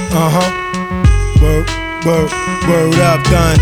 Word up, done.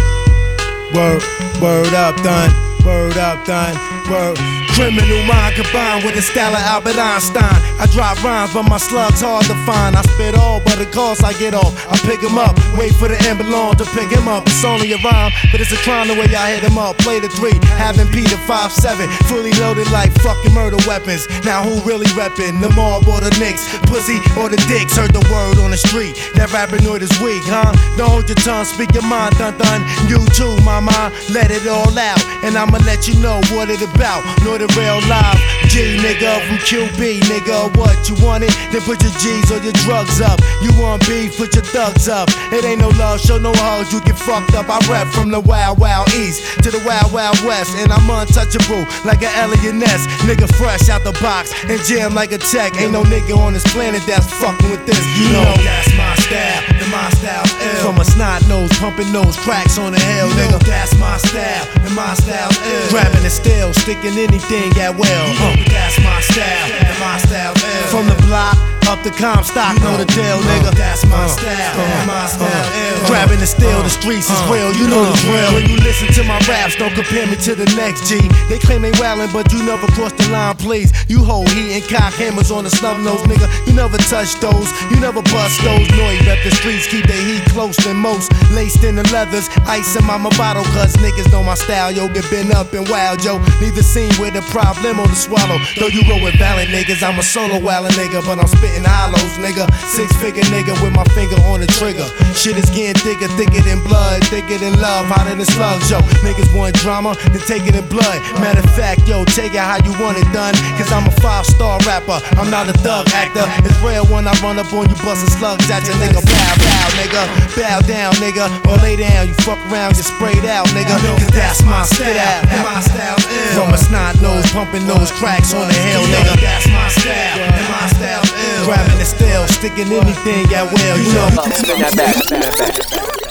Word up, done. Word up, done. Word. Criminal mind combined with the style of Albert Einstein. I drop rhymes, but my slug's hard to find. I spit all, but of course I get off. I pick him up, wait for the ambulance to pick him up. It's only a rhyme, but it's a crime the way I hit him up. Play the 3, having Peter 5-7, fully loaded like fucking murder weapons. Now who really reppin'? The mob or the Knicks? Pussy or the dicks? Heard the word on the street. That rappinoid is weak, huh? Don't hold your tongue, speak your mind, dun dun. You too, my mind, let it all out. And I'ma let you know what it about. Know the real live G nigga from QB, nigga. What you want it? Then put your G's or your drugs up. You want beef? Put your thugs up. It ain't no love, show no hugs. You get fucked up. I rap from the wild, wild east to the wild, wild west, and I'm untouchable like an alien nest. Nigga fresh out the box and jam like a tech. Ain't no nigga on this planet that's fucking with this. You know that's my style, and my style's ill. From a snot nose, pumping nose, cracks on the hill, nigga. That's my style, and my style's ill. Grabbing it still, sticking anything at will. That's my style, and my style's ill. From the block up the Comstock, know the deal, nigga. That's my style, and my style ill. Grabbing the steel, the streets is real, you know the drill. When you listen to my raps, don't compare me to the next G. They claim they wildin', but you never cross the line, please. You hold heat and cock hammers on the snub nose, nigga. You never touch those, you never bust those. Know you rep the streets, keep their heat close than most. Laced in the leathers, ice in my bottle, cause niggas know my style, yo. Get bent up and wild, yo. Leave the scene with a problem on the swallow. Though you roll with valiant niggas, I'm a solo wildin' nigga, but I'm spittin' hollows, nigga. 6-figure nigga with my finger on the trigger. Shit is getting thicker, thicker than blood, thicker than love, hotter than slugs, yo. Niggas want drama, then take it in blood. Matter of fact, yo, take it how you want it done. Cause I'm a 5-star rapper, I'm not a thug actor. It's real when I run up on you, bustin' slugs at you, nigga. Bow, bow, nigga. Bow down, nigga. Or lay down, you fuck around, get sprayed out, nigga. Cause that's my style, and my style's ill. From a snot nose, pumping nose, cracks on the hill, nigga. That's my style, and my style's ill. Grabbing it still, sticking anything at will, you know. Spin that back, spin that back.